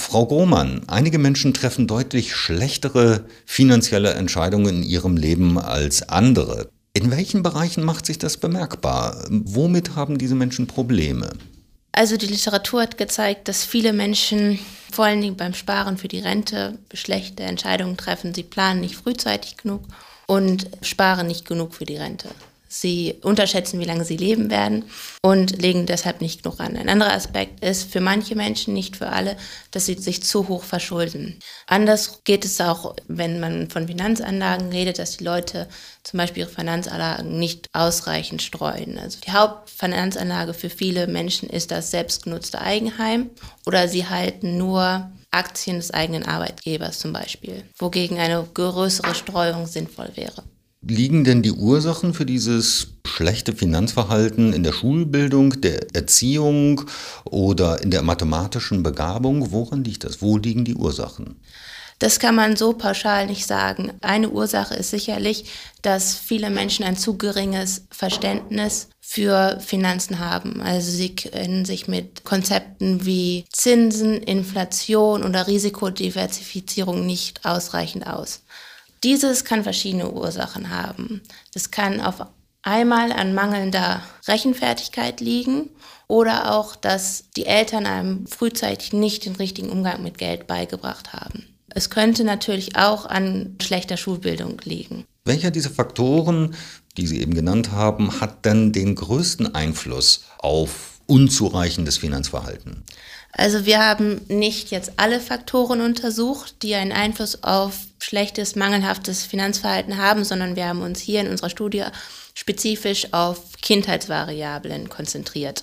Frau Grohmann, einige Menschen treffen deutlich schlechtere finanzielle Entscheidungen in ihrem Leben als andere. In welchen Bereichen macht sich das bemerkbar? Womit haben diese Menschen Probleme? Also die Literatur hat gezeigt, dass viele Menschen vor allen Dingen beim Sparen für die Rente schlechte Entscheidungen treffen. Sie planen nicht frühzeitig genug und sparen nicht genug für die Rente. Sie unterschätzen, wie lange sie leben werden und legen deshalb nicht genug an. Ein anderer Aspekt ist für manche Menschen, nicht für alle, dass sie sich zu hoch verschulden. Anders geht es auch, wenn man von Finanzanlagen redet, dass die Leute zum Beispiel ihre Finanzanlagen nicht ausreichend streuen. Also die Hauptfinanzanlage für viele Menschen ist das selbstgenutzte Eigenheim oder sie halten nur Aktien des eigenen Arbeitgebers zum Beispiel, wogegen eine größere Streuung sinnvoll wäre. Liegen denn die Ursachen für dieses schlechte Finanzverhalten in der Schulbildung, der Erziehung oder in der mathematischen Begabung? Woran liegt das? Wo liegen die Ursachen? Das kann man so pauschal nicht sagen. Eine Ursache ist sicherlich, dass viele Menschen ein zu geringes Verständnis für Finanzen haben. Also sie kennen sich mit Konzepten wie Zinsen, Inflation oder Risikodiversifizierung nicht ausreichend aus. Dieses kann verschiedene Ursachen haben. Das kann auf einmal an mangelnder Rechenfertigkeit liegen oder auch, dass die Eltern einem frühzeitig nicht den richtigen Umgang mit Geld beigebracht haben. Es könnte natürlich auch an schlechter Schulbildung liegen. Welcher dieser Faktoren, die Sie eben genannt haben, hat denn den größten Einfluss auf unzureichendes Finanzverhalten? Also wir haben nicht jetzt alle Faktoren untersucht, die einen Einfluss auf schlechtes, mangelhaftes Finanzverhalten haben, sondern wir haben uns hier in unserer Studie spezifisch auf Kindheitsvariablen konzentriert.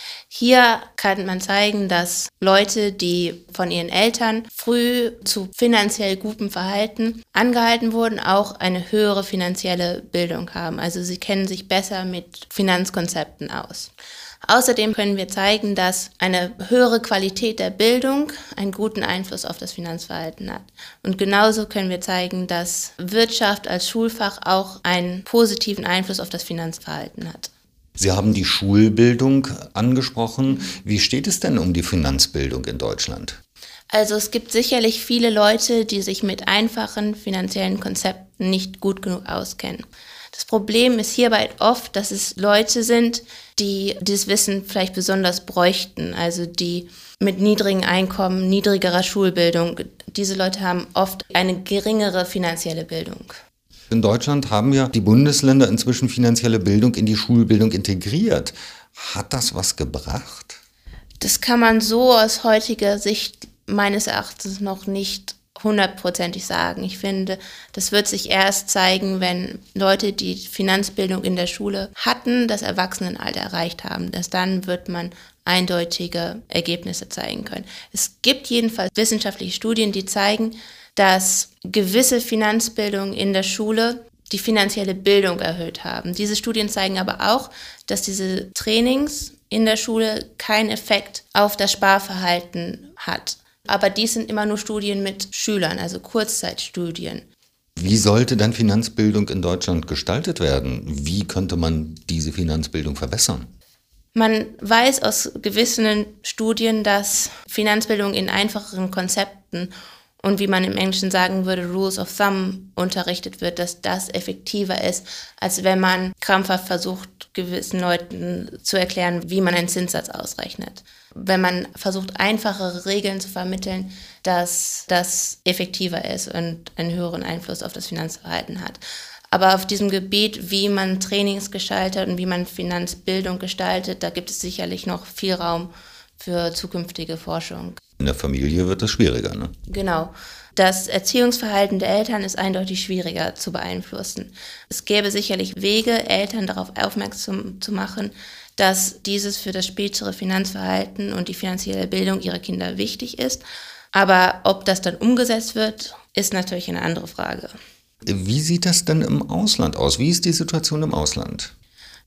Hier kann man zeigen, dass Leute, die von ihren Eltern früh zu finanziell gutem Verhalten angehalten wurden, auch eine höhere finanzielle Bildung haben. Also sie kennen sich besser mit Finanzkonzepten aus. Außerdem können wir zeigen, dass eine höhere Qualität der Bildung einen guten Einfluss auf das Finanzverhalten hat. Und genauso können wir zeigen, dass Wirtschaft als Schulfach auch einen positiven Einfluss auf das Finanzverhalten hat. Sie haben die Schulbildung angesprochen. Wie steht es denn um die Finanzbildung in Deutschland? Also es gibt sicherlich viele Leute, die sich mit einfachen finanziellen Konzepten nicht gut genug auskennen. Das Problem ist hierbei oft, dass es Leute sind, die dieses Wissen vielleicht besonders bräuchten, also die mit niedrigen Einkommen, niedrigerer Schulbildung. Diese Leute haben oft eine geringere finanzielle Bildung. In Deutschland haben ja die Bundesländer inzwischen finanzielle Bildung in die Schulbildung integriert. Hat das was gebracht? Das kann man so aus heutiger Sicht meines Erachtens noch nicht hundertprozentig sagen. Ich finde, das wird sich erst zeigen, wenn Leute, die Finanzbildung in der Schule hatten, das Erwachsenenalter erreicht haben. Erst dann wird man eindeutige Ergebnisse zeigen können. Es gibt jedenfalls wissenschaftliche Studien, die zeigen, dass gewisse Finanzbildung in der Schule die finanzielle Bildung erhöht haben. Diese Studien zeigen aber auch, dass diese Trainings in der Schule keinen Effekt auf das Sparverhalten hat. Aber dies sind immer nur Studien mit Schülern, also Kurzzeitstudien. Wie sollte dann Finanzbildung in Deutschland gestaltet werden? Wie könnte man diese Finanzbildung verbessern? Man weiß aus gewissen Studien, dass Finanzbildung in einfacheren Konzepten und wie man im Englischen sagen würde, Rules of Thumb unterrichtet wird, dass das effektiver ist, als wenn man krampfhaft versucht, gewissen Leuten zu erklären, wie man einen Zinssatz ausrechnet. Wenn man versucht, einfachere Regeln zu vermitteln, dass das effektiver ist und einen höheren Einfluss auf das Finanzverhalten hat. Aber auf diesem Gebiet, wie man Trainings gestaltet und wie man Finanzbildung gestaltet, da gibt es sicherlich noch viel Raum für zukünftige Forschung. In der Familie wird es schwieriger, ne? Genau. Das Erziehungsverhalten der Eltern ist eindeutig schwieriger zu beeinflussen. Es gäbe sicherlich Wege, Eltern darauf aufmerksam zu machen, dass dieses für das spätere Finanzverhalten und die finanzielle Bildung ihrer Kinder wichtig ist. Aber ob das dann umgesetzt wird, ist natürlich eine andere Frage. Wie sieht das denn im Ausland aus? Wie ist die Situation im Ausland?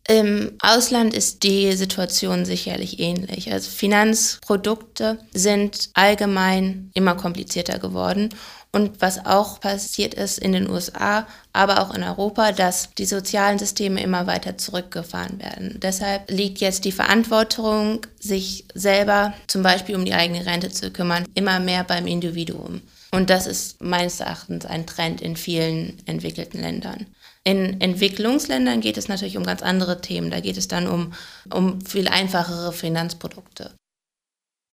Im Ausland ist die Situation sicherlich ähnlich. Also Finanzprodukte sind allgemein immer komplizierter geworden. Und was auch passiert ist in den USA, aber auch in Europa, dass die sozialen Systeme immer weiter zurückgefahren werden. Deshalb liegt jetzt die Verantwortung, sich selber zum Beispiel um die eigene Rente zu kümmern, immer mehr beim Individuum. Und das ist meines Erachtens ein Trend in vielen entwickelten Ländern. In Entwicklungsländern geht es natürlich um ganz andere Themen. Da geht es dann um viel einfachere Finanzprodukte.